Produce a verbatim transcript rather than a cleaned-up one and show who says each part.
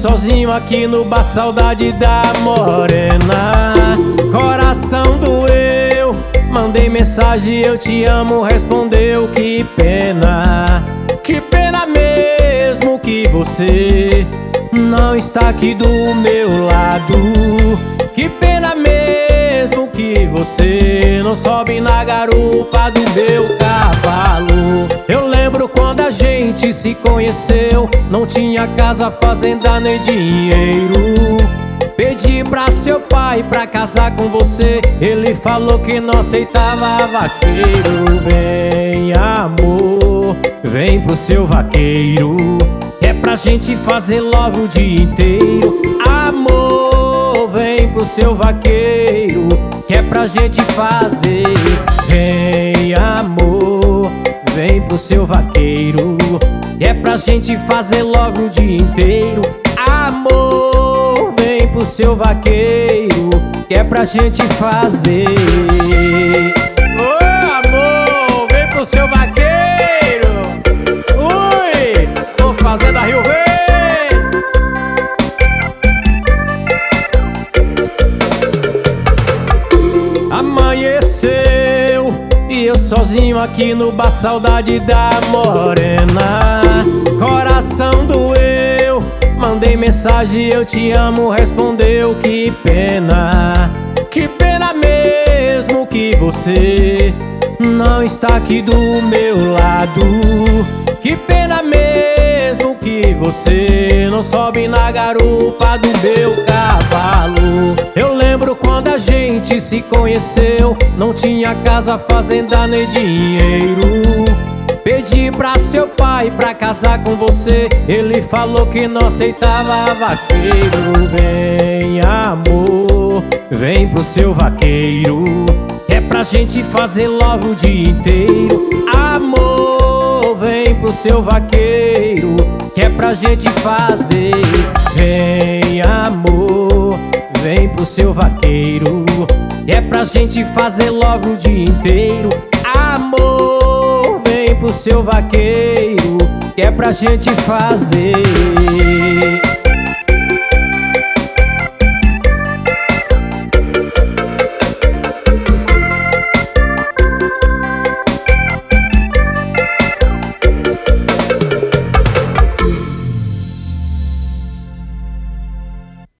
Speaker 1: sozinho aqui no bar, saudade da morena. Coração doeu, mandei mensagem, eu te amo, respondeu, que pena. Que pena mesmo que você não está aqui do meu lado. Que pena mesmo que você não sobe na garupa do meu cavalo. Eu lembro quando a gente se conheceu, não tinha casa, fazenda nem dinheiro. Pedi pra seu pai pra casar com você, ele falou que não aceitava vaqueiro. Vem, amor, vem pro seu vaqueiro, é pra gente fazer logo o dia inteiro. Amor, vem pro seu vaqueiro, que é pra gente fazer. Vem, amor, vem pro seu vaqueiro, é pra gente fazer logo o dia inteiro. Amor, vem pro seu vaqueiro, que é pra gente fazer. Ô, amor, vem pro seu vaqueiro. Ui, tô fazendo a Rio Verde. Amanheceu e eu sozinho aqui no bar, saudade da morena. Coração doeu, mandei mensagem, eu te amo, respondeu, que pena. Que pena mesmo que você não está aqui do meu lado. Que pena mesmo que você não sobe na garupa do meu cavalo. Eu lembro quando a gente se conheceu, não tinha casa, fazenda nem dinheiro. Pedi pra seu pai pra casar com você, ele falou que não aceitava vaqueiro. Vem, amor, vem pro seu vaqueiro, é pra gente fazer logo o dia inteiro. Amor, vem pro seu vaqueiro, que é pra gente fazer. Vem, amor, vem pro seu vaqueiro, é pra gente fazer logo o dia inteiro. Amor, vem pro seu vaqueiro, que é pra gente fazer.